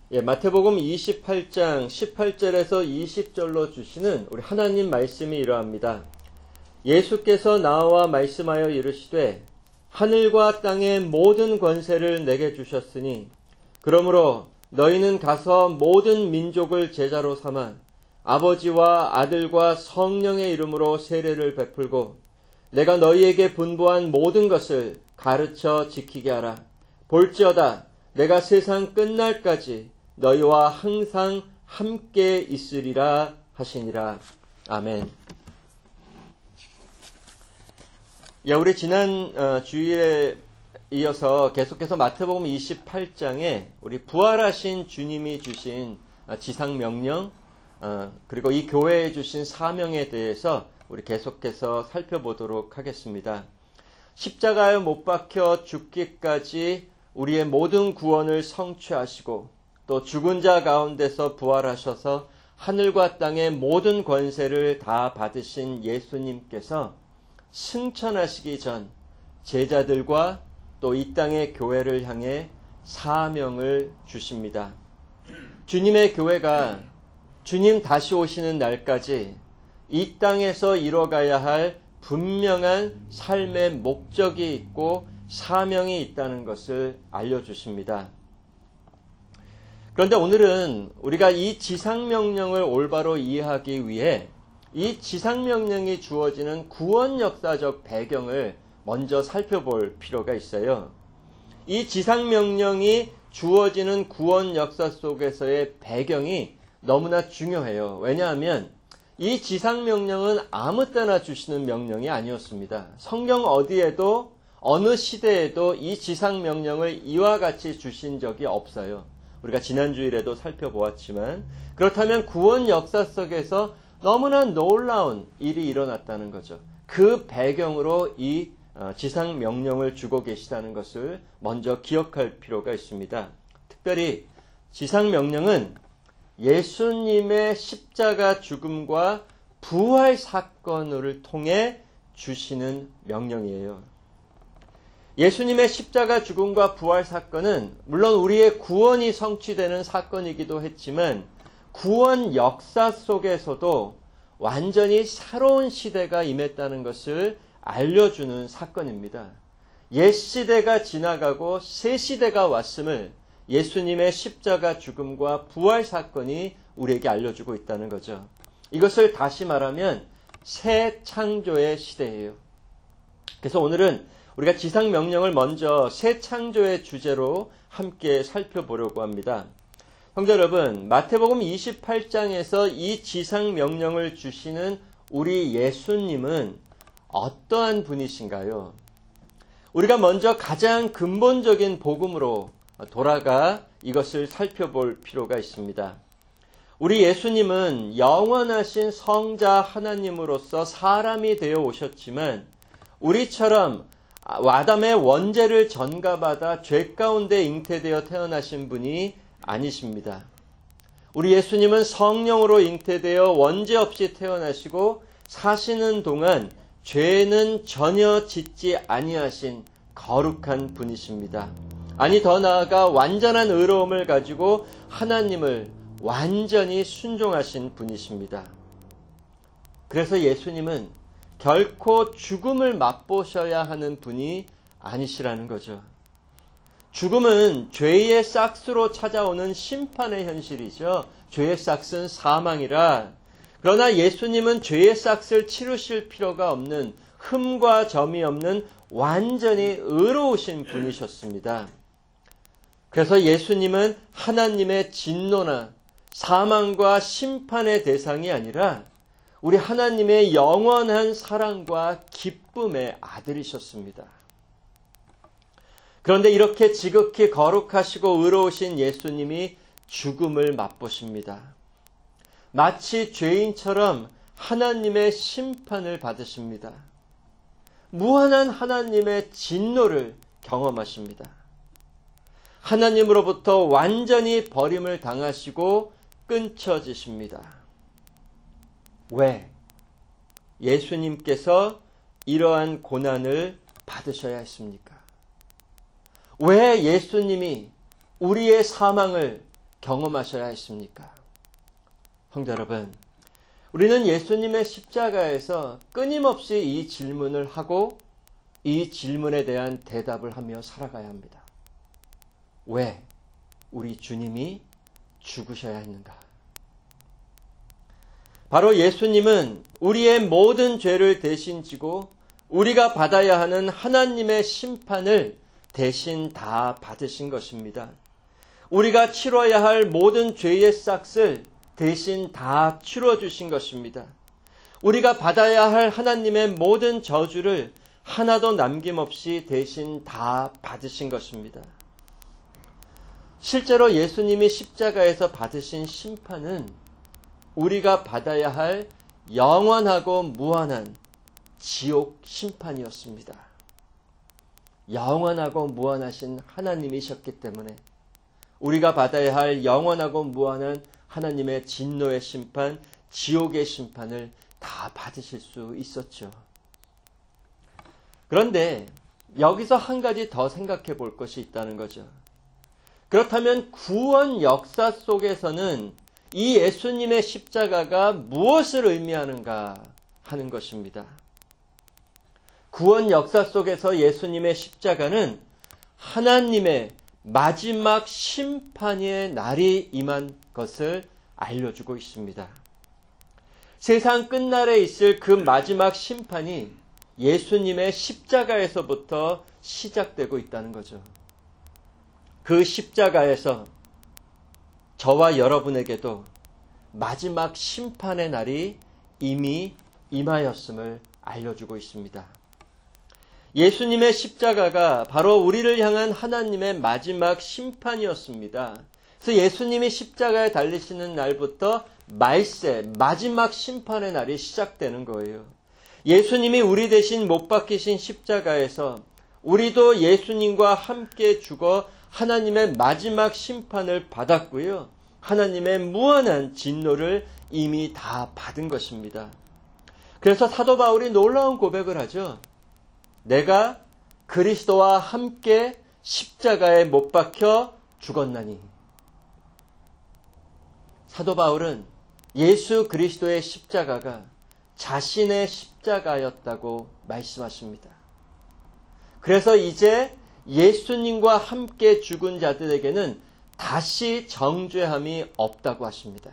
마태복음 28장 18절에서 20절로 주시는 우리 하나님 말씀이 이러합니다. 예수께서 나와 말씀하여 이르시되 하늘과 땅의 모든 권세를 내게 주셨으니 그러므로 너희는 가서 모든 민족을 제자로 삼아 아버지와 아들과 성령의 이름으로 세례를 베풀고 내가 너희에게 분부한 모든 것을 가르쳐 지키게 하라. 볼지어다 내가 세상 끝날까지 너희와 항상 함께 있으리라 하시니라. 아멘. 우리 지난 주일에 이어서 계속해서 마태복음 28장에 우리 부활하신 주님이 주신 지상명령 그리고 이 교회에 주신 사명에 대해서 우리 계속해서 살펴보도록 하겠습니다. 십자가에 못 박혀 죽기까지 우리의 모든 구원을 성취하시고 또 죽은 자 가운데서 부활하셔서 하늘과 땅의 모든 권세를 다 받으신 예수님께서 승천하시기 전 제자들과 또 이 땅의 교회를 향해 사명을 주십니다. 주님의 교회가 주님 다시 오시는 날까지 이 땅에서 이뤄가야 할 분명한 삶의 목적이 있고 사명이 있다는 것을 알려주십니다. 그런데 오늘은 우리가 이 지상명령을 올바로 이해하기 위해 이 지상명령이 주어지는 구원 역사적 배경을 먼저 살펴볼 필요가 있어요. 이 지상명령이 주어지는 구원 역사 속에서의 배경이 너무나 중요해요. 왜냐하면 이 지상명령은 아무 때나 주시는 명령이 아니었습니다. 성경 어디에도 어느 시대에도 이 지상명령을 이와 같이 주신 적이 없어요. 우리가 지난주일에도 살펴보았지만 그렇다면 구원 역사 속에서 너무나 놀라운 일이 일어났다는 거죠. 그 배경으로 이 지상명령을 주고 계시다는 것을 먼저 기억할 필요가 있습니다. 특별히 지상명령은 예수님의 십자가 죽음과 부활 사건을 통해 주시는 명령이에요. 예수님의 십자가 죽음과 부활 사건은 물론 우리의 구원이 성취되는 사건이기도 했지만 구원 역사 속에서도 완전히 새로운 시대가 임했다는 것을 알려주는 사건입니다. 옛 시대가 지나가고 새 시대가 왔음을 예수님의 십자가 죽음과 부활 사건이 우리에게 알려주고 있다는 거죠. 이것을 다시 말하면 새 창조의 시대예요. 그래서 오늘은 우리가 지상명령을 먼저 새 창조의 주제로 함께 살펴보려고 합니다. 형제 여러분, 마태복음 28장에서 이 지상명령을 주시는 우리 예수님은 어떠한 분이신가요? 우리가 먼저 가장 근본적인 복음으로 돌아가 이것을 살펴볼 필요가 있습니다. 우리 예수님은 영원하신 성자 하나님으로서 사람이 되어 오셨지만 우리처럼 아담의 원죄를 전가받아 죄 가운데 잉태되어 태어나신 분이 아니십니다. 우리 예수님은 성령으로 잉태되어 원죄 없이 태어나시고 사시는 동안 죄는 전혀 짓지 아니하신 거룩한 분이십니다. 아니 더 나아가 완전한 의로움을 가지고 하나님을 완전히 순종하신 분이십니다. 그래서 예수님은 결코 죽음을 맛보셔야 하는 분이 아니시라는 거죠. 죽음은 죄의 싹스로 찾아오는 심판의 현실이죠. 죄의 싹스는 사망이라. 그러나 예수님은 죄의 싹스를 치르실 필요가 없는 흠과 점이 없는 완전히 의로우신 분이셨습니다. 그래서 예수님은 하나님의 진노나 사망과 심판의 대상이 아니라 우리 하나님의 영원한 사랑과 기쁨의 아들이셨습니다. 그런데 이렇게 지극히 거룩하시고 의로우신 예수님이 죽음을 맛보십니다. 마치 죄인처럼 하나님의 심판을 받으십니다. 무한한 하나님의 진노를 경험하십니다. 하나님으로부터 완전히 버림을 당하시고 끊쳐지십니다. 왜? 예수님께서 이러한 고난을 받으셔야 했습니까? 왜 예수님이 우리의 사망을 경험하셔야 했습니까? 성도 여러분, 우리는 예수님의 십자가에서 끊임없이 이 질문을 하고 이 질문에 대한 대답을 하며 살아가야 합니다. 왜 우리 주님이 죽으셔야 했는가? 바로 예수님은 우리의 모든 죄를 대신 지고 우리가 받아야 하는 하나님의 심판을 대신 다 받으신 것입니다. 우리가 치러야 할 모든 죄의 싹을 대신 다 치러주신 것입니다. 우리가 받아야 할 하나님의 모든 저주를 하나도 남김없이 대신 다 받으신 것입니다. 실제로 예수님이 십자가에서 받으신 심판은 우리가 받아야 할 영원하고 무한한 지옥 심판이었습니다. 영원하고 무한하신 하나님이셨기 때문에 우리가 받아야 할 영원하고 무한한 하나님의 진노의 심판, 지옥의 심판을 다 받으실 수 있었죠. 그런데 여기서 한 가지 더 생각해 볼 것이 있다는 거죠. 그렇다면 구원 역사 속에서는 이 예수님의 십자가가 무엇을 의미하는가 하는 것입니다. 구원 역사 속에서 예수님의 십자가는 하나님의 마지막 심판의 날이 임한 것을 알려주고 있습니다. 세상 끝날에 있을 그 마지막 심판이 예수님의 십자가에서부터 시작되고 있다는 거죠. 그 십자가에서 저와 여러분에게도 마지막 심판의 날이 이미 임하였음을 알려주고 있습니다. 예수님의 십자가가 바로 우리를 향한 하나님의 마지막 심판이었습니다. 그래서 예수님이 십자가에 달리시는 날부터 말세, 마지막 심판의 날이 시작되는 거예요. 예수님이 우리 대신 못 박히신 십자가에서 우리도 예수님과 함께 죽어 하나님의 마지막 심판을 받았고요. 하나님의 무한한 진노를 이미 다 받은 것입니다. 그래서 사도 바울이 놀라운 고백을 하죠. 내가 그리스도와 함께 십자가에 못 박혀 죽었나니. 사도 바울은 예수 그리스도의 십자가가 자신의 십자가였다고 말씀하십니다. 그래서 이제 예수님과 함께 죽은 자들에게는 다시 정죄함이 없다고 하십니다.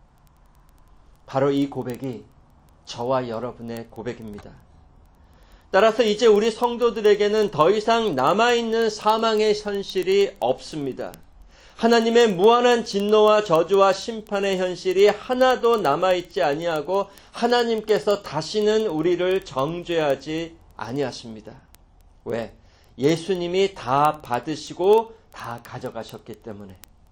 바로 이 고백이 저와 여러분의 고백입니다. 따라서 이제 우리 성도들에게는 더 이상 남아있는 사망의 현실이 없습니다. 하나님의 무한한 진노와 저주와 심판의 현실이 하나도 남아있지 아니하고 하나님께서 다시는 우리를 정죄하지 아니하십니다. 왜? 예수님이 다 받으시고 다 가져가셨기 때문에.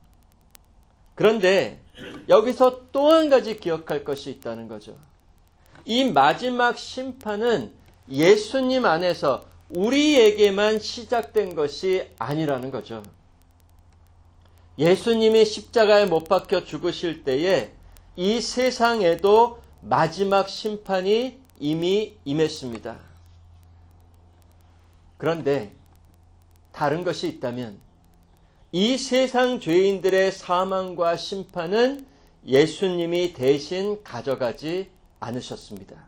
그런데 여기서 또 한 가지 기억할 것이 있다는 거죠. 이 마지막 심판은 예수님 안에서 우리에게만 시작된 것이 아니라는 거죠. 예수님이 십자가에 못 박혀 죽으실 때에 이 세상에도 마지막 심판이 이미 임했습니다. 그런데 다른 것이 있다면 이 세상 죄인들의 사망과 심판은 예수님이 대신 가져가지 않으셨습니다.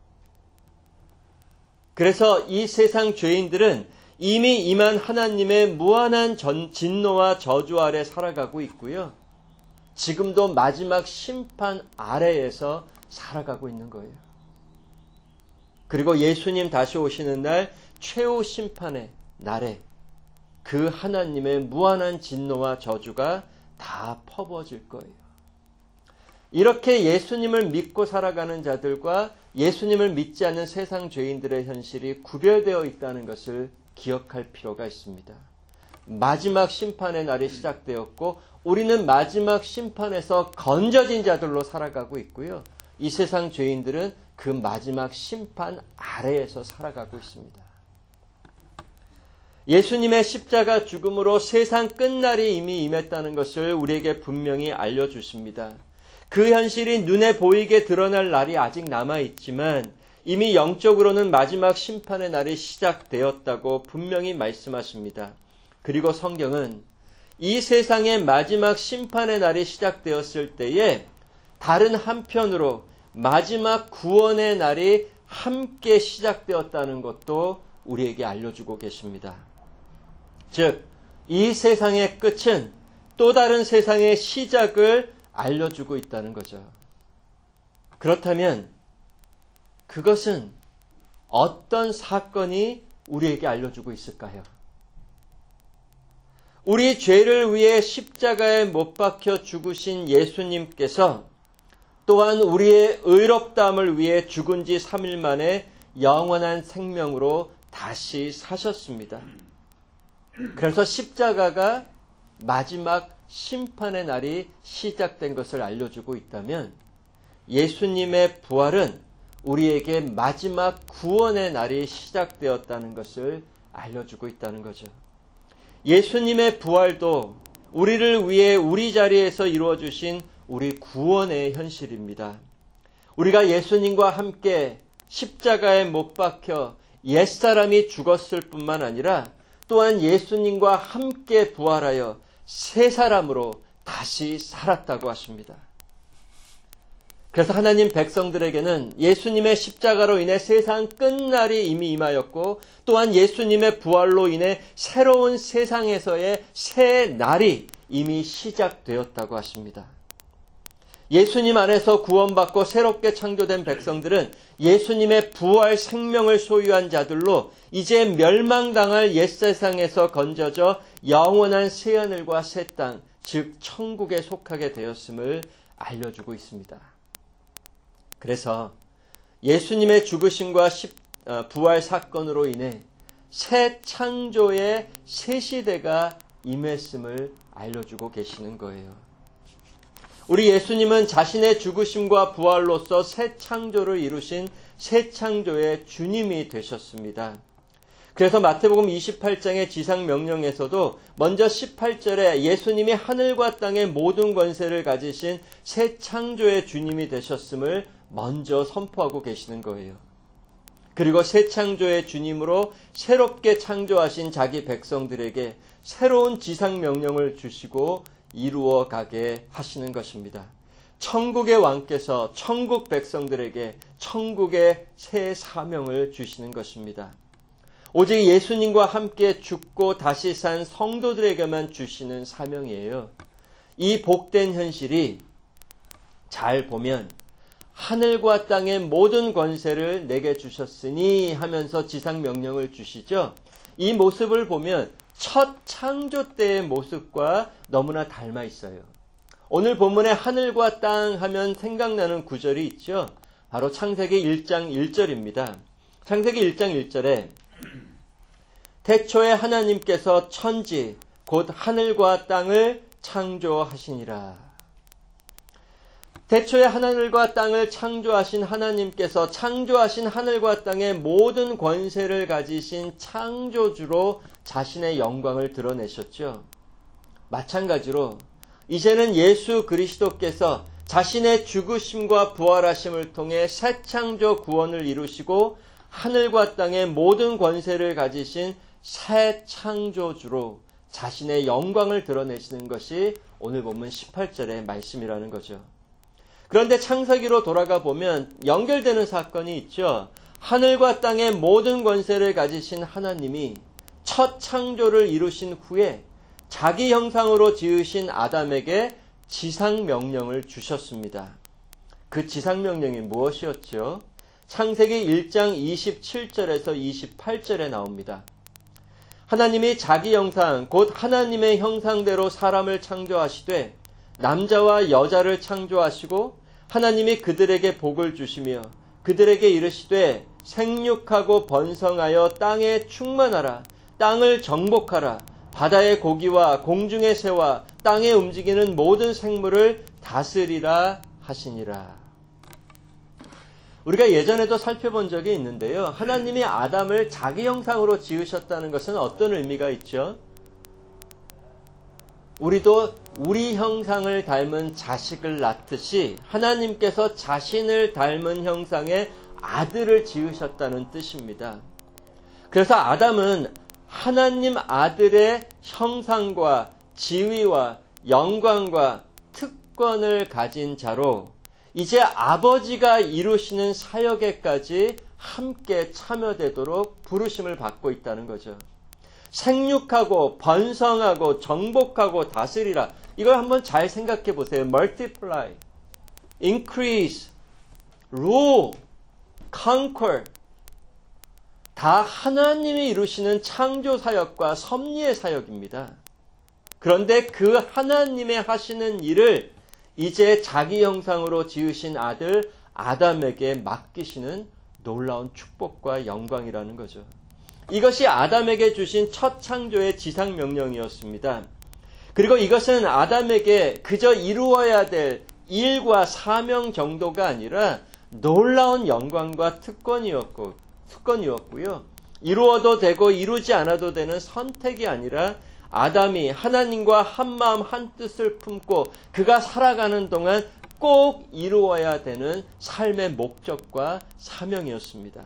그래서 이 세상 죄인들은 이미 임한 하나님의 무한한 진노와 저주 아래 살아가고 있고요. 지금도 마지막 심판 아래에서 살아가고 있는 거예요. 그리고 예수님 다시 오시는 날 최후 심판의 날에 그 하나님의 무한한 진노와 저주가 다 퍼부어질 거예요. 이렇게 예수님을 믿고 살아가는 자들과 예수님을 믿지 않는 세상 죄인들의 현실이 구별되어 있다는 것을 기억할 필요가 있습니다. 마지막 심판의 날이 시작되었고 우리는 마지막 심판에서 건져진 자들로 살아가고 있고요. 이 세상 죄인들은 그 마지막 심판 아래에서 살아가고 있습니다. 예수님의 십자가 죽음으로 세상 끝날이 이미 임했다는 것을 우리에게 분명히 알려주십니다. 그 현실이 눈에 보이게 드러날 날이 아직 남아있지만 이미 영적으로는 마지막 심판의 날이 시작되었다고 분명히 말씀하십니다. 그리고 성경은 이 세상의 마지막 심판의 날이 시작되었을 때에 다른 한편으로 마지막 구원의 날이 함께 시작되었다는 것도 우리에게 알려주고 계십니다. 즉, 이 세상의 끝은 또 다른 세상의 시작을 알려주고 있다는 거죠. 그렇다면 그것은 어떤 사건이 우리에게 알려주고 있을까요? 우리 죄를 위해 십자가에 못 박혀 죽으신 예수님께서 또한 우리의 의롭다함을 위해 죽은 지 3일 만에 영원한 생명으로 다시 사셨습니다. 그래서 십자가가 마지막 심판의 날이 시작된 것을 알려주고 있다면 예수님의 부활은 우리에게 마지막 구원의 날이 시작되었다는 것을 알려주고 있다는 거죠. 예수님의 부활도 우리를 위해 우리 자리에서 이루어주신 우리 구원의 현실입니다. 우리가 예수님과 함께 십자가에 못 박혀 옛사람이 죽었을 뿐만 아니라 또한 예수님과 함께 부활하여 새 사람으로 다시 살았다고 하십니다. 그래서 하나님 백성들에게는 예수님의 십자가로 인해 세상 끝날이 이미 임하였고 또한 예수님의 부활로 인해 새로운 세상에서의 새 날이 이미 시작되었다고 하십니다. 예수님 안에서 구원받고 새롭게 창조된 백성들은 예수님의 부활 생명을 소유한 자들로 이제 멸망당할 옛세상에서 건져져 영원한 새하늘과 새 땅, 즉 천국에 속하게 되었음을 알려주고 있습니다. 그래서 예수님의 죽으심과 부활 사건으로 인해 새 창조의 새 시대가 임했음을 알려주고 계시는 거예요. 우리 예수님은 자신의 죽으심과 부활로서 새 창조를 이루신 새 창조의 주님이 되셨습니다. 그래서 마태복음 28장의 지상명령에서도 먼저 18절에 예수님이 하늘과 땅의 모든 권세를 가지신 새 창조의 주님이 되셨음을 먼저 선포하고 계시는 거예요. 그리고 새 창조의 주님으로 새롭게 창조하신 자기 백성들에게 새로운 지상명령을 주시고 이루어 가게 하시는 것입니다. 천국의 왕께서 천국 백성들에게 천국의 새 사명을 주시는 것입니다. 오직 예수님과 함께 죽고 다시 산 성도들에게만 주시는 사명이에요. 이 복된 현실이 잘 보면 하늘과 땅의 모든 권세를 내게 주셨으니 하면서 지상명령을 주시죠. 이 모습을 보면 첫 창조 때의 모습과 너무나 닮아 있어요. 오늘 본문에 하늘과 땅 하면 생각나는 구절이 있죠. 바로 창세기 1장 1절입니다. 창세기 1장 1절에 태초에 하나님께서 천지 곧 하늘과 땅을 창조하시니라. 태초에 하늘과 땅을 창조하신 하나님께서 창조하신 하늘과 땅의 모든 권세를 가지신 창조주로 자신의 영광을 드러내셨죠. 마찬가지로 이제는 예수 그리스도께서 자신의 죽으심과 부활하심을 통해 새 창조 구원을 이루시고 하늘과 땅의 모든 권세를 가지신 새 창조주로 자신의 영광을 드러내시는 것이 오늘 본문 18절의 말씀이라는 거죠. 그런데 창세기로 돌아가 보면 연결되는 사건이 있죠. 하늘과 땅의 모든 권세를 가지신 하나님이 첫 창조를 이루신 후에 자기 형상으로 지으신 아담에게 지상명령을 주셨습니다. 그 지상명령이 무엇이었죠? 창세기 1장 27절에서 28절에 나옵니다. 하나님이 자기 형상, 곧 하나님의 형상대로 사람을 창조하시되 남자와 여자를 창조하시고 하나님이 그들에게 복을 주시며 그들에게 이르시되 생육하고 번성하여 땅에 충만하라. 땅을 정복하라. 바다의 고기와 공중의 새와 땅에 움직이는 모든 생물을 다스리라 하시니라. 우리가 예전에도 살펴본 적이 있는데요. 하나님이 아담을 자기 형상으로 지으셨다는 것은 어떤 의미가 있죠? 우리도 우리 형상을 닮은 자식을 낳듯이 하나님께서 자신을 닮은 형상의 아들을 지으셨다는 뜻입니다. 그래서 아담은 하나님 아들의 형상과 지위와 영광과 특권을 가진 자로 이제 아버지가 이루시는 사역에까지 함께 참여되도록 부르심을 받고 있다는 거죠. 생육하고 번성하고 정복하고 다스리라. 이걸 한번 잘 생각해 보세요. multiply, increase, rule, conquer. 다 하나님이 이루시는 창조 사역과 섭리의 사역입니다. 그런데 그 하나님의 하시는 일을 이제 자기 형상으로 지으신 아들 아담에게 맡기시는 놀라운 축복과 영광이라는 거죠. 이것이 아담에게 주신 첫 창조의 지상 명령이었습니다. 그리고 이것은 아담에게 그저 이루어야 될 일과 사명 정도가 아니라 놀라운 영광과 특권이었고요. 이루어도 되고 이루지 않아도 되는 선택이 아니라 아담이 하나님과 한마음 한뜻을 품고 그가 살아가는 동안 꼭 이루어야 되는 삶의 목적과 사명이었습니다.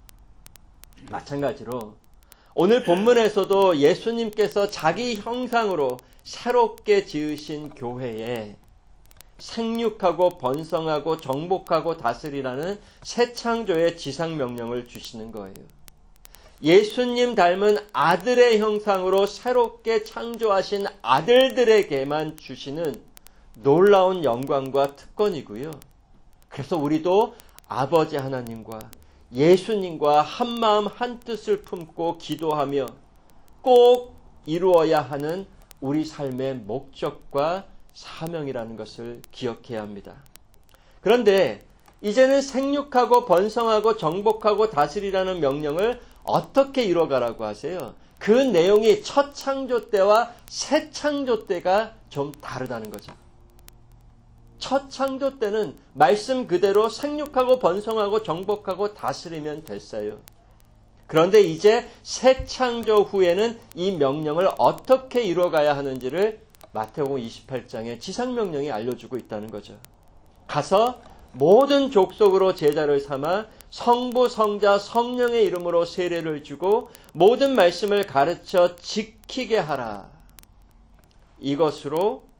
마찬가지로 오늘 본문에서도 예수님께서 자기 형상으로 새롭게 지으신 교회에 생육하고 번성하고 정복하고 다스리라는 새 창조의 지상명령을 주시는 거예요. 예수님 닮은 아들의 형상으로 새롭게 창조하신 아들들에게만 주시는 놀라운 영광과 특권이고요. 그래서 우리도 아버지 하나님과 예수님과 한마음 한뜻을 품고 기도하며 꼭 이루어야 하는 우리 삶의 목적과 사명이라는 것을 기억해야 합니다. 그런데 이제는 생육하고 번성하고 정복하고 다스리라는 명령을 어떻게 이뤄가라고 하세요? 그 내용이 첫 창조 때와 새 창조 때가 좀 다르다는 거죠. 첫 창조 때는 말씀 그대로 생육하고 번성하고 정복하고 다스리면 됐어요. 그런데 이제 새 창조 후에는 이 명령을 어떻게 이뤄가야 하는지를 마태복음 28장의 지상명령이 알려주고 있다는 거죠. 가서 모든 족속으로 제자를 삼아 성부, 성자, 성령의 이름으로 세례를 주고 모든 말씀을 가르쳐 지키게 하라. 이것으로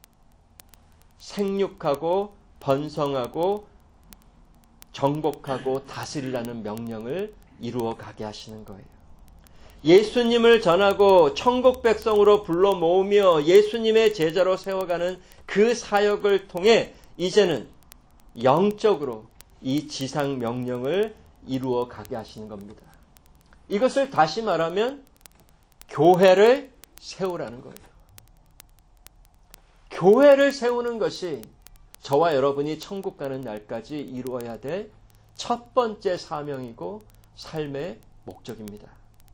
생육하고 번성하고 정복하고 다스리라는 명령을 이루어 가게 하시는 거예요. 예수님을 전하고 천국 백성으로 불러 모으며 예수님의 제자로 세워가는 그 사역을 통해 이제는 영적으로 이 지상 명령을 이루어 가게 하시는 겁니다. 이것을 다시 말하면 교회를 세우라는 거예요. 교회를 세우는 것이 저와 여러분이 천국 가는 날까지 이루어야 될 첫 번째 사명이고 삶의 목적입니다.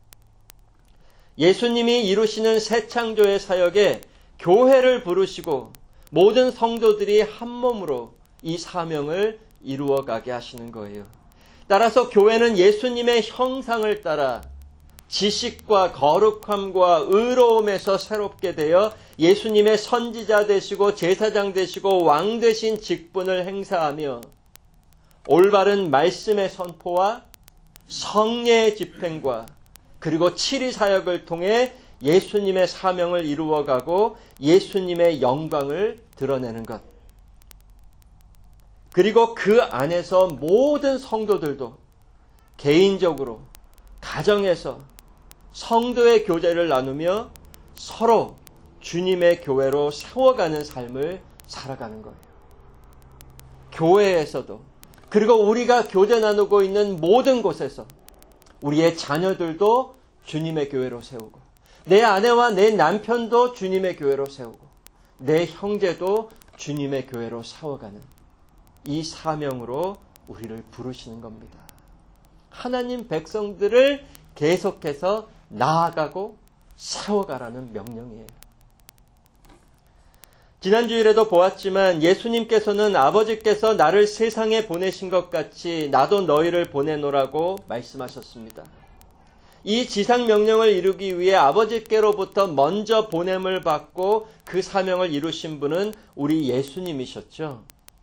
예수님이 이루시는 새 창조의 사역에 교회를 부르시고 모든 성도들이 한 몸으로 이 사명을 이루어 가게 하시는 거예요. 따라서 교회는 예수님의 형상을 따라 지식과 거룩함과 의로움에서 새롭게 되어 예수님의 선지자 되시고 제사장 되시고 왕 되신 직분을 행사하며 올바른 말씀의 선포와 성례의 집행과 그리고 치리 사역을 통해 예수님의 사명을 이루어가고 예수님의 영광을 드러내는 것. 그리고 그 안에서 모든 성도들도 개인적으로 가정에서 성도의 교제를 나누며 서로 주님의 교회로 세워가는 삶을 살아가는 거예요. 교회에서도 그리고 우리가 교제 나누고 있는 모든 곳에서 우리의 자녀들도 주님의 교회로 세우고 내 아내와 내 남편도 주님의 교회로 세우고 내 형제도 주님의 교회로 세워가는 이 사명으로 우리를 부르시는 겁니다. 하나님 백성들을 계속해서 나아가고 세워가라는 명령이에요. 지난주일에도 보았지만 예수님께서는 아버지께서 나를 세상에 보내신 것 같이 나도 너희를 보내노라고 말씀하셨습니다. 이 지상명령을 이루기 위해 아버지께로부터 먼저 보냄을 받고 그 사명을 이루신 분은 우리 예수님이셨죠.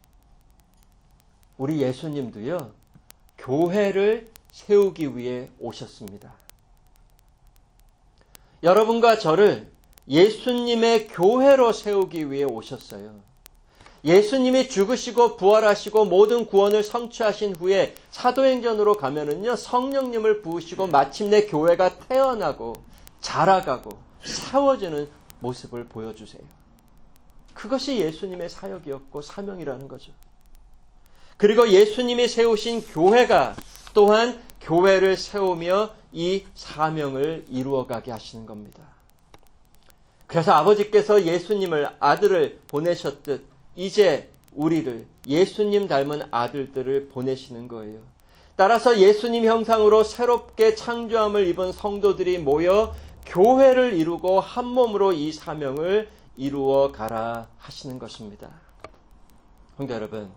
우리 예수님도요, 교회를 세우기 위해 오셨습니다. 여러분과 저를 예수님의 교회로 세우기 위해 오셨어요. 예수님이 죽으시고 부활하시고 모든 구원을 성취하신 후에 사도행전으로 가면은요, 성령님을 부으시고 마침내 교회가 태어나고 자라가고 세워지는 모습을 보여주세요. 그것이 예수님의 사역이었고 사명이라는 거죠. 그리고 예수님이 세우신 교회가 또한 교회를 세우며 이 사명을 이루어가게 하시는 겁니다. 그래서 아버지께서 예수님을 아들을 보내셨듯 이제 우리를 예수님 닮은 아들들을 보내시는 거예요. 따라서 예수님 형상으로 새롭게 창조함을 입은 성도들이 모여 교회를 이루고 한 몸으로 이 사명을 이루어 가라 하시는 것입니다. 형제 여러분,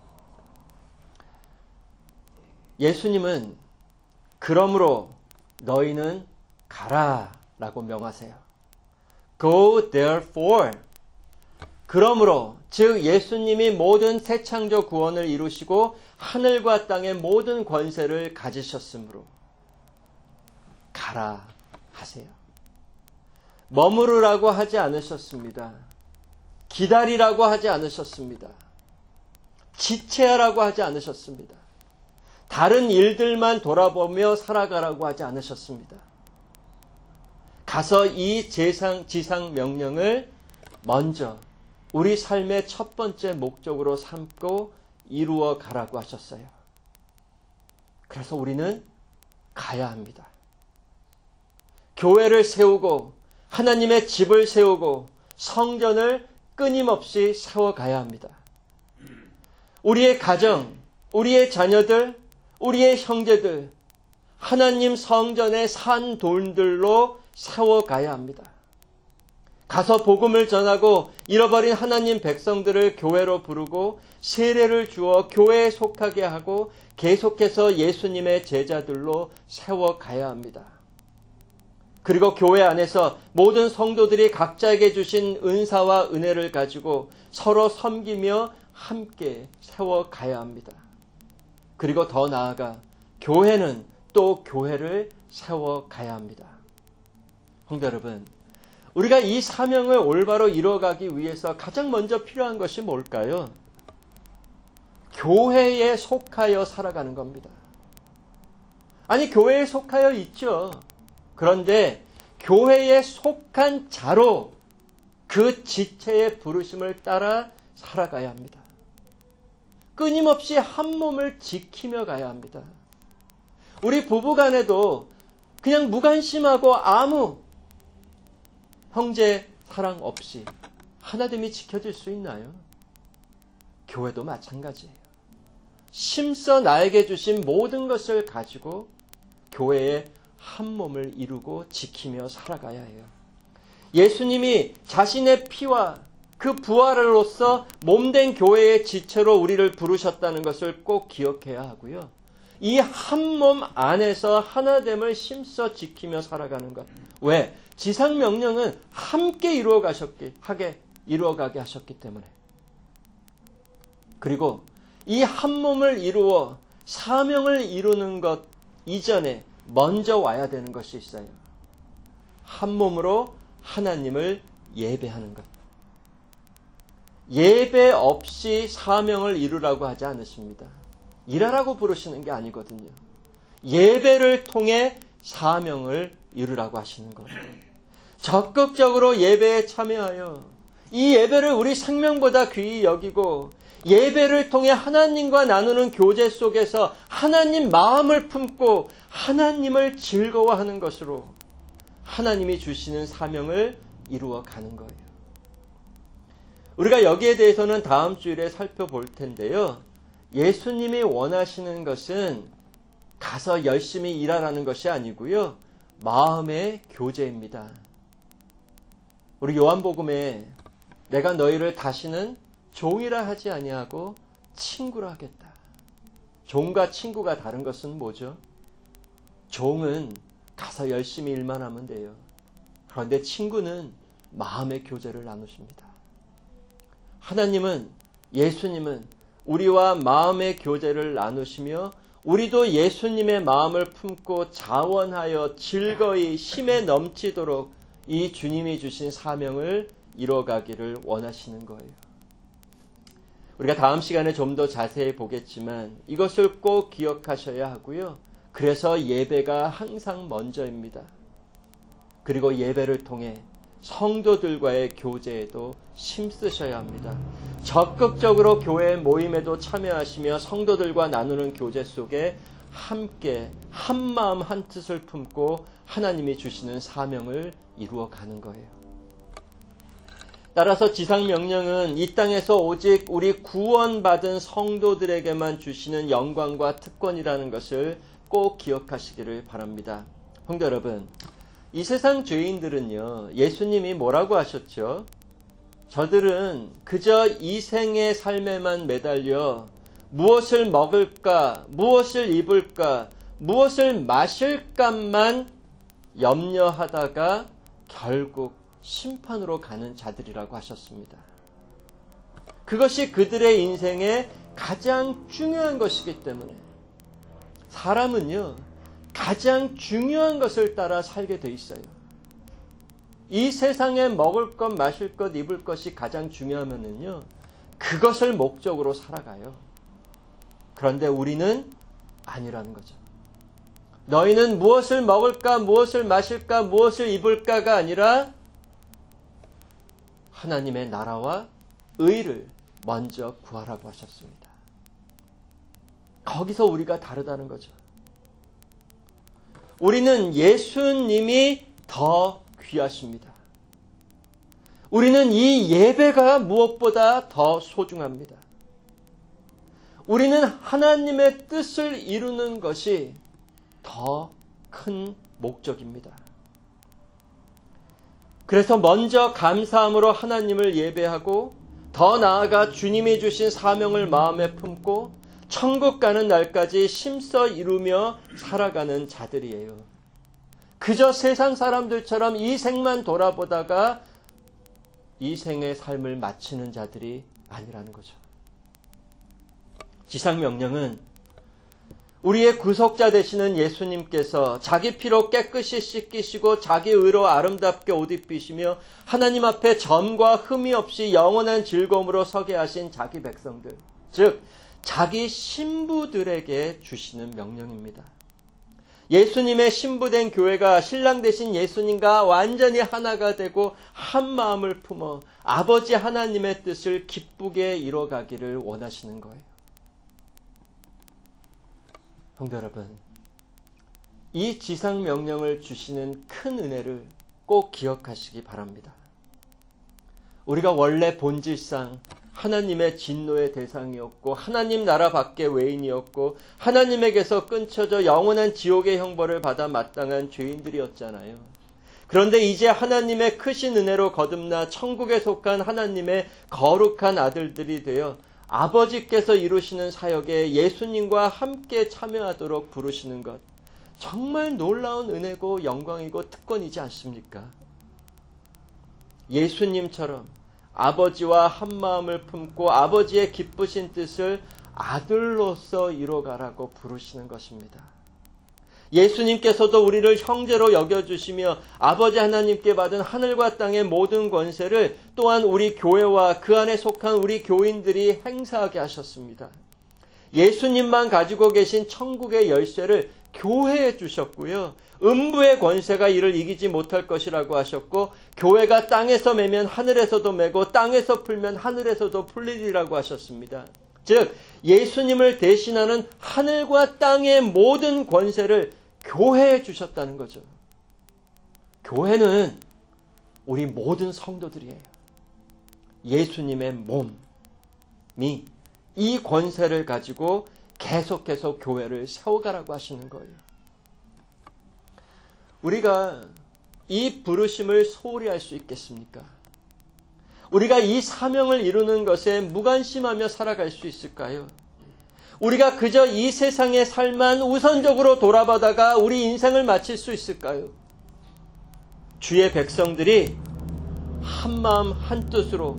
예수님은 그러므로 너희는 가라 라고 명하세요. Go therefore. 그러므로, 즉 예수님이 모든 새 창조 구원을 이루시고 하늘과 땅의 모든 권세를 가지셨으므로 가라 하세요. 머무르라고 하지 않으셨습니다. 기다리라고 하지 않으셨습니다. 지체하라고 하지 않으셨습니다. 다른 일들만 돌아보며 살아가라고 하지 않으셨습니다. 가서 이 지상 명령을 먼저 우리 삶의 첫 번째 목적으로 삼고 이루어 가라고 하셨어요. 그래서 우리는 가야 합니다. 교회를 세우고 하나님의 집을 세우고 성전을 끊임없이 세워가야 합니다. 우리의 가정, 우리의 자녀들, 우리의 형제들, 하나님 성전의 산돌들로 세워가야 합니다. 가서 복음을 전하고 잃어버린 하나님 백성들을 교회로 부르고 세례를 주어 교회에 속하게 하고 계속해서 예수님의 제자들로 세워가야 합니다. 그리고 교회 안에서 모든 성도들이 각자에게 주신 은사와 은혜를 가지고 서로 섬기며 함께 세워가야 합니다. 그리고 더 나아가 교회는 또 교회를 세워가야 합니다. 형제 여러분, 우리가 이 사명을 올바로 이루어가기 위해서 가장 먼저 필요한 것이 뭘까요? 교회에 속하여 살아가는 겁니다. 아니, 교회에 속하여 있죠. 그런데 교회에 속한 자로 그 지체의 부르심을 따라 살아가야 합니다. 끊임없이 한 몸을 지키며 가야 합니다. 우리 부부간에도 그냥 무관심하고 아무 형제 사랑 없이 하나됨이 지켜질 수 있나요? 교회도 마찬가지예요. 심써 나에게 주신 모든 것을 가지고 교회의 한 몸을 이루고 지키며 살아가야 해요. 예수님이 자신의 피와 그 부활로서 몸된 교회의 지체로 우리를 부르셨다는 것을 꼭 기억해야 하고요. 이 한 몸 안에서 하나됨을 심써 지키며 살아가는 것. 왜? 지상 명령은 함께 이루어가게 하셨기 때문에. 그리고 이 한 몸을 이루어 사명을 이루는 것 이전에 먼저 와야 되는 것이 있어요. 한 몸으로 하나님을 예배하는 것. 예배 없이 사명을 이루라고 하지 않으십니다. 일하라고 부르시는 게 아니거든요. 예배를 통해 사명을 이루라고 하시는 거예요. 적극적으로 예배에 참여하여 이 예배를 우리 생명보다 귀히 여기고 예배를 통해 하나님과 나누는 교제 속에서 하나님 마음을 품고 하나님을 즐거워하는 것으로 하나님이 주시는 사명을 이루어 가는 거예요. 우리가 여기에 대해서는 다음 주일에 살펴볼 텐데요. 예수님이 원하시는 것은 가서 열심히 일하라는 것이 아니고요. 마음의 교제입니다. 우리 요한복음에 내가 너희를 다시는 종이라 하지 아니하고 친구라 하겠다. 종과 친구가 다른 것은 뭐죠? 종은 가서 열심히 일만 하면 돼요. 그런데 친구는 마음의 교제를 나누십니다. 하나님은, 예수님은 우리와 마음의 교제를 나누시며 우리도 예수님의 마음을 품고 자원하여 즐거이 힘에 넘치도록 이 주님이 주신 사명을 이뤄가기를 원하시는 거예요. 우리가 다음 시간에 좀 더 자세히 보겠지만 이것을 꼭 기억하셔야 하고요. 그래서 예배가 항상 먼저입니다. 그리고 예배를 통해 성도들과의 교제에도 힘쓰셔야 합니다. 적극적으로 교회 모임에도 참여하시며 성도들과 나누는 교제 속에 함께 한마음 한뜻을 품고 하나님이 주시는 사명을 이루어가는 거예요. 따라서 지상명령은 이 땅에서 오직 우리 구원받은 성도들에게만 주시는 영광과 특권이라는 것을 꼭 기억하시기를 바랍니다. 성도 여러분, 이 세상 죄인들은요, 예수님이 뭐라고 하셨죠? 저들은 그저 이 생의 삶에만 매달려 무엇을 먹을까, 무엇을 입을까, 무엇을 마실까만 염려하다가 결국 심판으로 가는 자들이라고 하셨습니다. 그것이 그들의 인생의 가장 중요한 것이기 때문에 사람은요, 가장 중요한 것을 따라 살게 돼 있어요. 이 세상에 먹을 것, 마실 것, 입을 것이 가장 중요하면은요, 그것을 목적으로 살아가요. 그런데 우리는 아니라는 거죠. 너희는 무엇을 먹을까, 무엇을 마실까, 무엇을 입을까가 아니라 하나님의 나라와 의를 먼저 구하라고 하셨습니다. 거기서 우리가 다르다는 거죠. 우리는 예수님이 더 귀하십니다. 우리는 이 예배가 무엇보다 더 소중합니다. 우리는 하나님의 뜻을 이루는 것이 더 큰 목적입니다. 그래서 먼저 감사함으로 하나님을 예배하고 더 나아가 주님이 주신 사명을 마음에 품고 천국 가는 날까지 힘써 이루며 살아가는 자들이에요. 그저 세상 사람들처럼 이 생만 돌아보다가 이 생의 삶을 마치는 자들이 아니라는 거죠. 지상명령은 우리의 구속자 되시는 예수님께서 자기 피로 깨끗이 씻기시고 자기 의로 아름답게 옷 입히시며 하나님 앞에 점과 흠이 없이 영원한 즐거움으로 서게 하신 자기 백성들, 즉 자기 신부들에게 주시는 명령입니다. 예수님의 신부된 교회가 신랑 되신 예수님과 완전히 하나가 되고 한 마음을 품어 아버지 하나님의 뜻을 기쁘게 이뤄가기를 원하시는 거예요. 성도 여러분, 이 지상명령을 주시는 큰 은혜를 꼭 기억하시기 바랍니다. 우리가 원래 본질상 하나님의 진노의 대상이었고 하나님 나라 밖의 외인이었고 하나님에게서 끊쳐져 영원한 지옥의 형벌을 받아 마땅한 죄인들이었잖아요. 그런데 이제 하나님의 크신 은혜로 거듭나 천국에 속한 하나님의 거룩한 아들들이 되어 아버지께서 이루시는 사역에 예수님과 함께 참여하도록 부르시는 것, 정말 놀라운 은혜고 영광이고 특권이지 않습니까? 예수님처럼 아버지와 한마음을 품고 아버지의 기쁘신 뜻을 아들로서 이뤄가라고 부르시는 것입니다. 예수님께서도 우리를 형제로 여겨주시며 아버지 하나님께 받은 하늘과 땅의 모든 권세를 또한 우리 교회와 그 안에 속한 우리 교인들이 행사하게 하셨습니다. 예수님만 가지고 계신 천국의 열쇠를 교회에 주셨고요. 음부의 권세가 이를 이기지 못할 것이라고 하셨고 교회가 땅에서 매면 하늘에서도 매고 땅에서 풀면 하늘에서도 풀리리라고 하셨습니다. 즉 예수님을 대신하는 하늘과 땅의 모든 권세를 교회에 주셨다는 거죠. 교회는 우리 모든 성도들이에요. 예수님의 몸이 이 권세를 가지고 계속해서 교회를 세워가라고 하시는 거예요. 우리가 이 부르심을 소홀히 할 수 있겠습니까? 우리가 이 사명을 이루는 것에 무관심하며 살아갈 수 있을까요? 우리가 그저 이 세상의 삶만 우선적으로 돌아보다가 우리 인생을 마칠 수 있을까요? 주의 백성들이 한마음 한뜻으로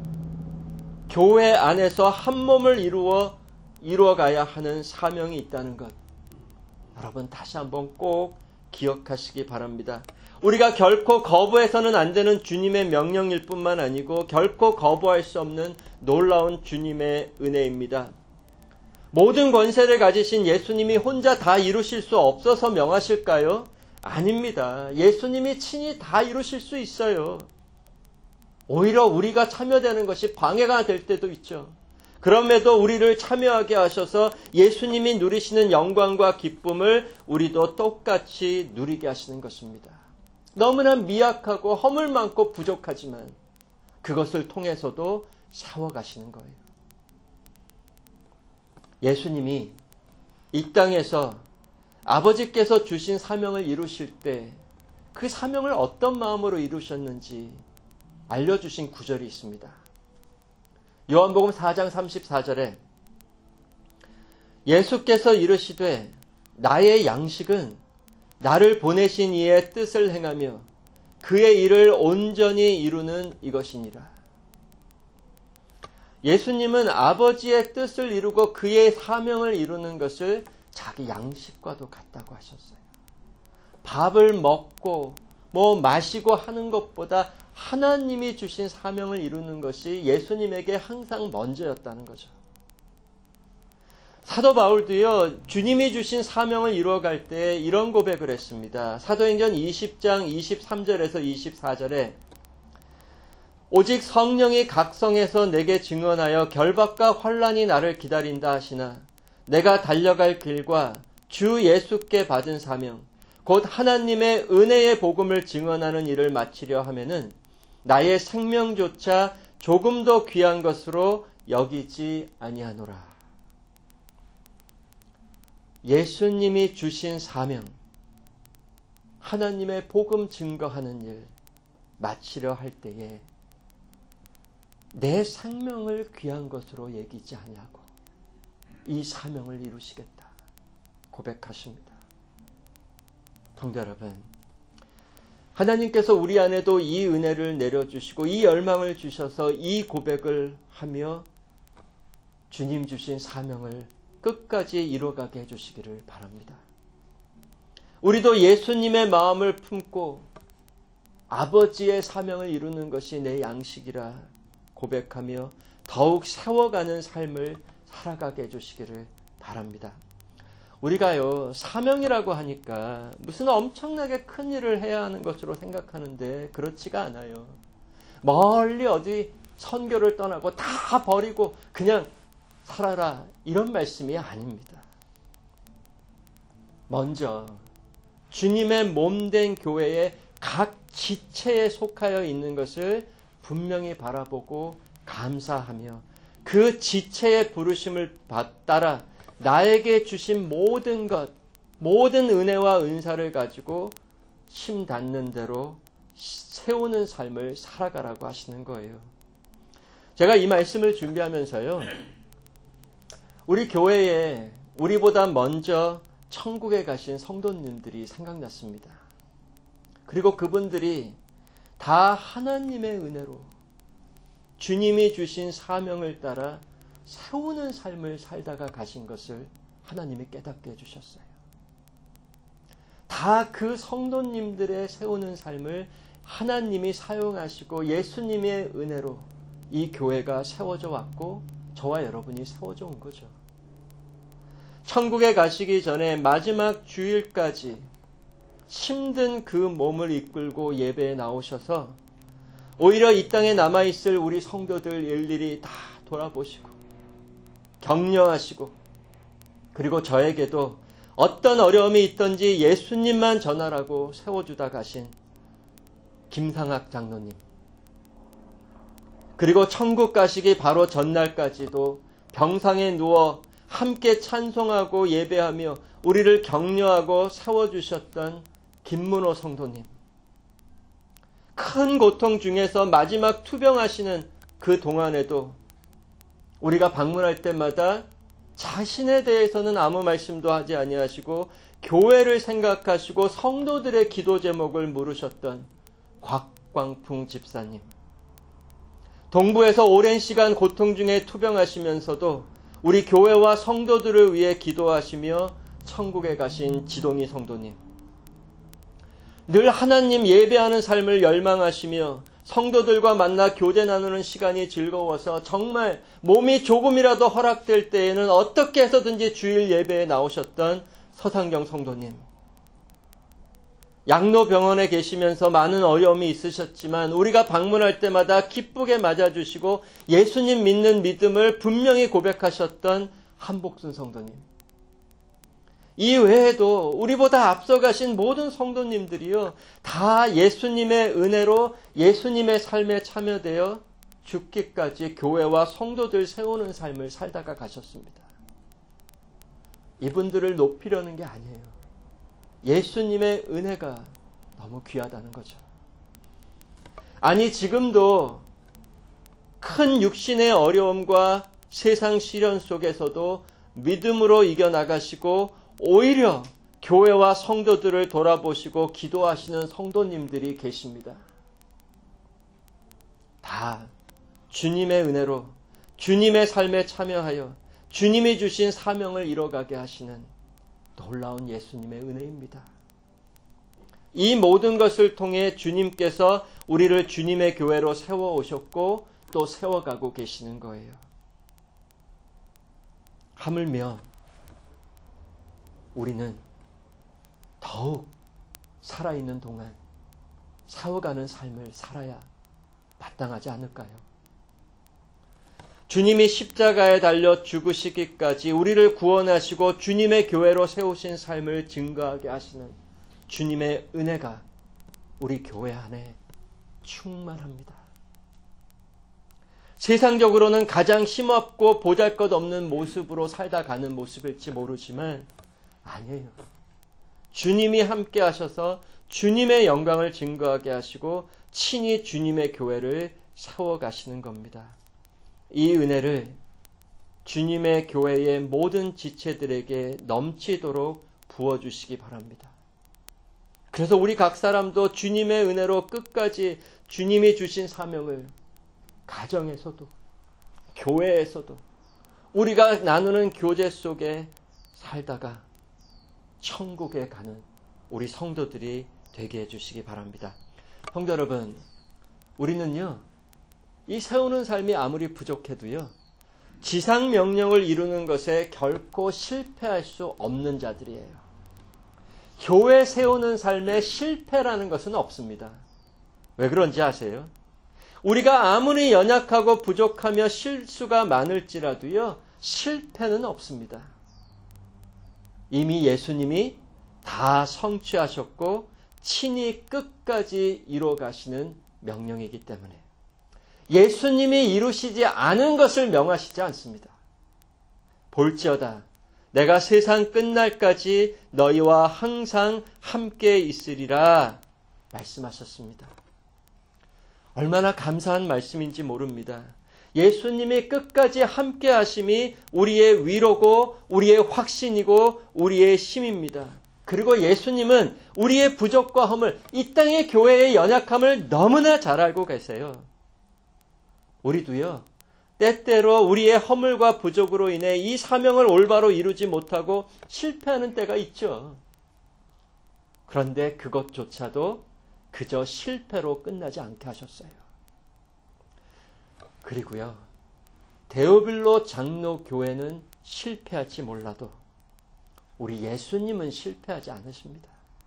교회 안에서 한 몸을 이루어가야 하는 사명이 있다는 것, 여러분 다시 한번 꼭 기억하시기 바랍니다. 우리가 결코 거부해서는 안 되는 주님의 명령일 뿐만 아니고 결코 거부할 수 없는 놀라운 주님의 은혜입니다. 모든 권세를 가지신 예수님이 혼자 다 이루실 수 없어서 명하실까요? 아닙니다. 예수님이 친히 다 이루실 수 있어요. 오히려 우리가 참여되는 것이 방해가 될 때도 있죠. 그럼에도 우리를 참여하게 하셔서 예수님이 누리시는 영광과 기쁨을 우리도 똑같이 누리게 하시는 것입니다. 너무나 미약하고 허물 많고 부족하지만 그것을 통해서도 세워가시는 거예요. 예수님이 이 땅에서 아버지께서 주신 사명을 이루실 때 그 사명을 어떤 마음으로 이루셨는지 알려주신 구절이 있습니다. 요한복음 4장 34절에 예수께서 이르시되 나의 양식은 나를 보내신 이의 뜻을 행하며 그의 일을 온전히 이루는 이것이니라. 예수님은 아버지의 뜻을 이루고 그의 사명을 이루는 것을 자기 양식과도 같다고 하셨어요. 밥을 먹고 마시고 하는 것보다 하나님이 주신 사명을 이루는 것이 예수님에게 항상 먼저였다는 거죠. 사도 바울도요, 주님이 주신 사명을 이루어갈 때 이런 고백을 했습니다. 사도행전 20장 23절에서 24절에 오직 성령이 각성해서 내게 증언하여 결박과 환난이 나를 기다린다 하시나 내가 달려갈 길과 주 예수께 받은 사명 곧 하나님의 은혜의 복음을 증언하는 일을 마치려 하면은 나의 생명조차 조금 더 귀한 것으로 여기지 아니하노라. 예수님이 주신 사명, 하나님의 복음 증거하는 일 마치려 할 때에 내 생명을 귀한 것으로 여기지 아니하고 이 사명을 이루시겠다 고백하십니다. 성도 여러분, 하나님께서 우리 안에도 이 은혜를 내려주시고 이 열망을 주셔서 이 고백을 하며 주님 주신 사명을 끝까지 이루어가게 해주시기를 바랍니다. 우리도 예수님의 마음을 품고 아버지의 사명을 이루는 것이 내 양식이라 고백하며 더욱 세워가는 삶을 살아가게 해주시기를 바랍니다. 우리가요, 사명이라고 하니까 무슨 엄청나게 큰 일을 해야 하는 것으로 생각하는데 그렇지가 않아요. 멀리 어디 선교를 떠나고 다 버리고 그냥 살아라 이런 말씀이 아닙니다. 먼저 주님의 몸된 교회의 각 지체에 속하여 있는 것을 분명히 바라보고 감사하며 그 지체의 부르심을 따라 나에게 주신 모든 것, 모든 은혜와 은사를 가지고 심 닿는 대로 세우는 삶을 살아가라고 하시는 거예요. 제가 이 말씀을 준비하면서요, 우리 교회에 우리보다 먼저 천국에 가신 성도님들이 생각났습니다. 그리고 그분들이 다 하나님의 은혜로 주님이 주신 사명을 따라 세우는 삶을 살다가 가신 것을 하나님이 깨닫게 해주셨어요. 다 그 성도님들의 세우는 삶을 하나님이 사용하시고 예수님의 은혜로 이 교회가 세워져 왔고 저와 여러분이 세워져 온 거죠. 천국에 가시기 전에 마지막 주일까지 힘든 그 몸을 이끌고 예배에 나오셔서 오히려 이 땅에 남아있을 우리 성도들 일일이 다 돌아보시고 격려하시고 그리고 저에게도 어떤 어려움이 있든지 예수님만 전하라고 세워주다 가신 김상학 장로님, 그리고 천국 가시기 바로 전날까지도 병상에 누워 함께 찬송하고 예배하며 우리를 격려하고 세워주셨던 김문호 성도님, 큰 고통 중에서 마지막 투병하시는 그 동안에도 우리가 방문할 때마다 자신에 대해서는 아무 말씀도 하지 아니하시고 교회를 생각하시고 성도들의 기도 제목을 물으셨던 곽광풍 집사님, 동부에서 오랜 시간 고통 중에 투병하시면서도 우리 교회와 성도들을 위해 기도하시며 천국에 가신 지동희 성도님, 늘 하나님 예배하는 삶을 열망하시며 성도들과 만나 교제 나누는 시간이 즐거워서 정말 몸이 조금이라도 허락될 때에는 어떻게 해서든지 주일 예배에 나오셨던 서상경 성도님. 양로병원에 계시면서 많은 어려움이 있으셨지만 우리가 방문할 때마다 기쁘게 맞아주시고 예수님 믿는 믿음을 분명히 고백하셨던 한복순 성도님. 이 외에도 우리보다 앞서가신 모든 성도님들이요, 다 예수님의 은혜로 예수님의 삶에 참여되어 죽기까지 교회와 성도들 세우는 삶을 살다가 가셨습니다. 이분들을 높이려는 게 아니에요. 예수님의 은혜가 너무 귀하다는 거죠. 아니, 지금도 큰 육신의 어려움과 세상 시련 속에서도 믿음으로 이겨나가시고 오히려 교회와 성도들을 돌아보시고 기도하시는 성도님들이 계십니다. 다 주님의 은혜로 주님의 삶에 참여하여 주님이 주신 사명을 이뤄가게 하시는 놀라운 예수님의 은혜입니다. 이 모든 것을 통해 주님께서 우리를 주님의 교회로 세워오셨고 또 세워가고 계시는 거예요. 하물며 우리는 더욱 살아있는 동안 세워가는 삶을 살아야 마땅하지 않을까요? 주님이 십자가에 달려 죽으시기까지 우리를 구원하시고 주님의 교회로 세우신 삶을 증거하게 하시는 주님의 은혜가 우리 교회 안에 충만합니다. 세상적으로는 가장 힘없고 보잘것없는 모습으로 살다 가는 모습일지 모르지만 아니에요. 주님이 함께 하셔서 주님의 영광을 증거하게 하시고 친히 주님의 교회를 세워가시는 겁니다. 이 은혜를 주님의 교회의 모든 지체들에게 넘치도록 부어주시기 바랍니다. 그래서 우리 각 사람도 주님의 은혜로 끝까지 주님이 주신 사명을 가정에서도 교회에서도 우리가 나누는 교제 속에 살다가 천국에 가는 우리 성도들이 되게 해주시기 바랍니다. 성도 여러분, 우리는요, 이 세우는 삶이 아무리 부족해도요, 지상 명령을 이루는 것에 결코 실패할 수 없는 자들이에요. 교회 세우는 삶에 실패라는 것은 없습니다. 왜 그런지 아세요? 우리가 아무리 연약하고 부족하며 실수가 많을지라도요, 실패는 없습니다. 이미 예수님이 다 성취하셨고 친히 끝까지 이루어 가시는 명령이기 때문에 예수님이 이루시지 않은 것을 명하시지 않습니다. 볼지어다 내가 세상 끝날까지 너희와 항상 함께 있으리라 말씀하셨습니다. 얼마나 감사한 말씀인지 모릅니다. 예수님이 끝까지 함께 하심이 우리의 위로고 우리의 확신이고 우리의 힘입니다. 그리고 예수님은 우리의 부족과 허물, 이 땅의 교회의 연약함을 너무나 잘 알고 계세요. 우리도요, 때때로 우리의 허물과 부족으로 인해 이 사명을 올바로 이루지 못하고 실패하는 때가 있죠. 그런데 그것조차도 그저 실패로 끝나지 않게 하셨어요. 그리고요, 데오빌로 장로교회는 실패할지 몰라도 우리 예수님은 실패하지 않으십니다.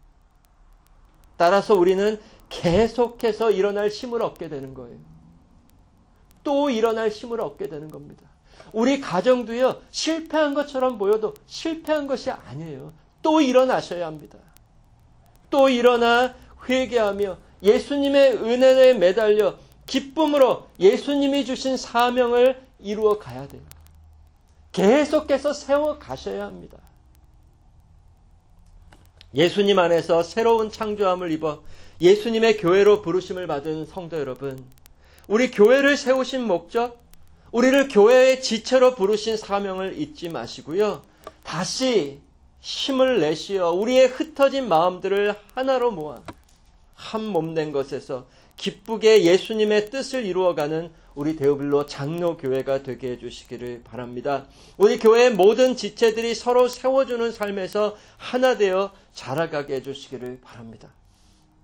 따라서 우리는 계속해서 일어날 힘을 얻게 되는 거예요. 또 일어날 힘을 얻게 되는 겁니다. 우리 가정도요, 실패한 것처럼 보여도 실패한 것이 아니에요. 또 일어나셔야 합니다. 또 일어나 회개하며 예수님의 은혜에 매달려 기쁨으로 예수님이 주신 사명을 이루어 가야 돼요. 계속해서 세워 가셔야 합니다. 예수님 안에서 새로운 창조함을 입어 예수님의 교회로 부르심을 받은 성도 여러분, 우리 교회를 세우신 목적, 우리를 교회의 지체로 부르신 사명을 잊지 마시고요. 다시 힘을 내시어 우리의 흩어진 마음들을 하나로 모아 한 몸된 것에서 기쁘게 예수님의 뜻을 이루어가는 우리 데오빌로 장로교회가 되게 해주시기를 바랍니다. 우리 교회의 모든 지체들이 서로 세워주는 삶에서 하나 되어 자라가게 해주시기를 바랍니다.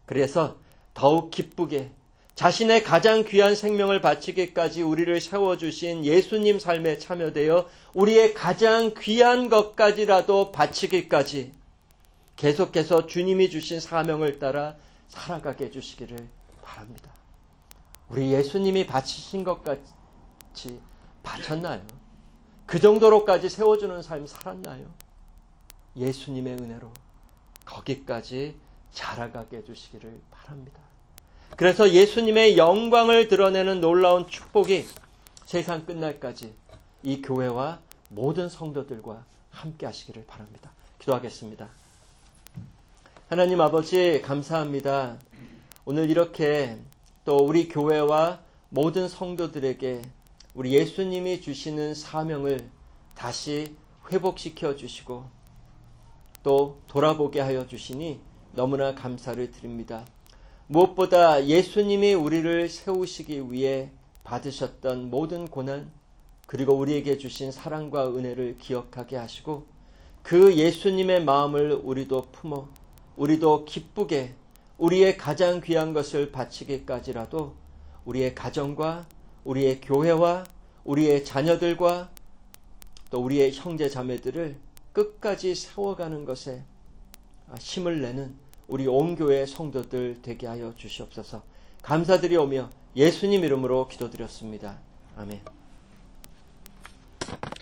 그래서 더욱 기쁘게 자신의 가장 귀한 생명을 바치기까지 우리를 세워주신 예수님 삶에 참여되어 우리의 가장 귀한 것까지라도 바치기까지 계속해서 주님이 주신 사명을 따라 살아가게 해주시기를 바랍니다. 우리 예수님이 바치신 것 같이 바쳤나요? 그 정도로까지 세워주는 삶 살았나요? 예수님의 은혜로 거기까지 자라가게 해주시기를 바랍니다. 그래서 예수님의 영광을 드러내는 놀라운 축복이 세상 끝날까지 이 교회와 모든 성도들과 함께 하시기를 바랍니다. 기도하겠습니다. 하나님 아버지 감사합니다. 오늘 이렇게 또 우리 교회와 모든 성도들에게 우리 예수님이 주시는 사명을 다시 회복시켜 주시고 또 돌아보게 하여 주시니 너무나 감사를 드립니다. 무엇보다 예수님이 우리를 세우시기 위해 받으셨던 모든 고난 그리고 우리에게 주신 사랑과 은혜를 기억하게 하시고 그 예수님의 마음을 우리도 품어 우리도 기쁘게 우리의 가장 귀한 것을 바치기까지라도 우리의 가정과 우리의 교회와 우리의 자녀들과 또 우리의 형제 자매들을 끝까지 세워가는 것에 힘을 내는 우리 온 교회 성도들 되게 하여 주시옵소서. 감사드리오며 예수님 이름으로 기도드렸습니다. 아멘.